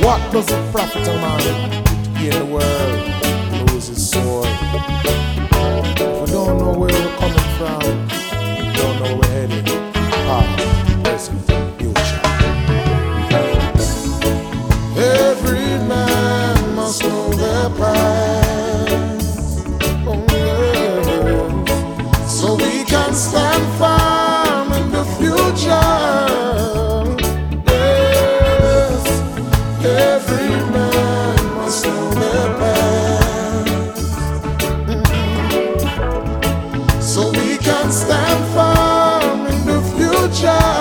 What does it profit a man to gain the world, lose his soul? If we don't know where we're coming from, we don't know where we're heading. Past, present, future. Every man must know their past. Oh, yes. So we can stand firm in the future. Every man must know their past, so we can stand firm in the future.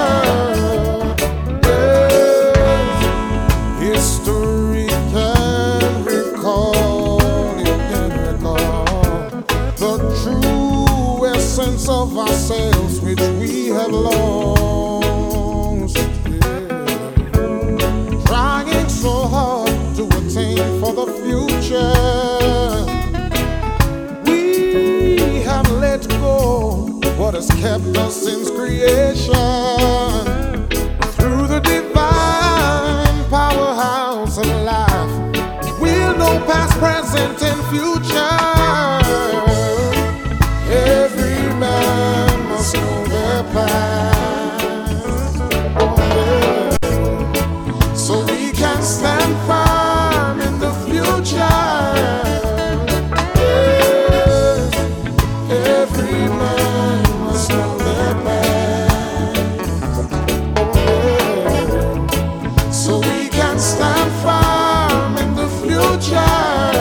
Yes. History can recall, it can recall the true essence of ourselves which we have lost. Trying so hard to attain for the future, we have let go what has kept us since creation. Through the divine powerhouse of life, we'll know past, present, and future. Every man must know their past. So we can stand firm in the future. Yes. Every man must know their past. Yes. So we can stand firm in the future.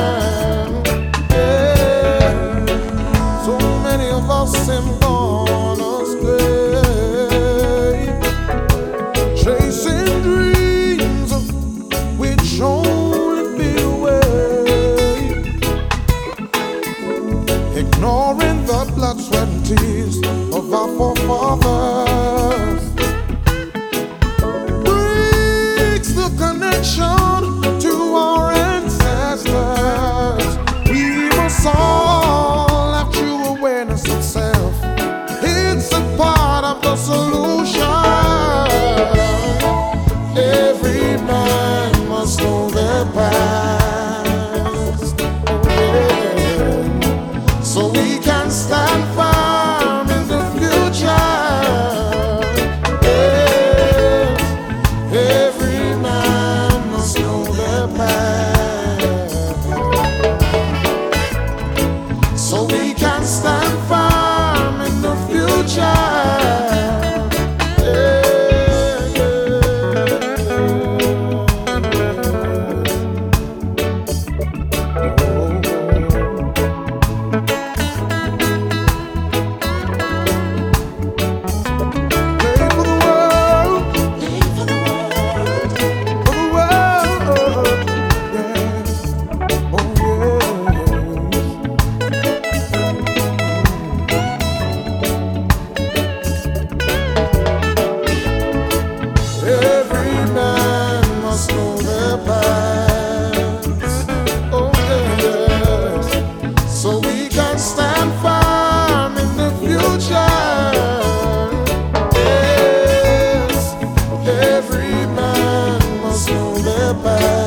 Yes. So many of us have gone astray, chasing dreams which only fade away, ignoring the blood, sweat, and tears of our forefathers. Breaks the connection to our ancestors. We must all have true awareness of self. It's a part of the solution. Every man must know their past. Yeah. So we can stand firm in the future. Yeah. Every man must know their past. So we can stand firm in the future. Every man must know their past.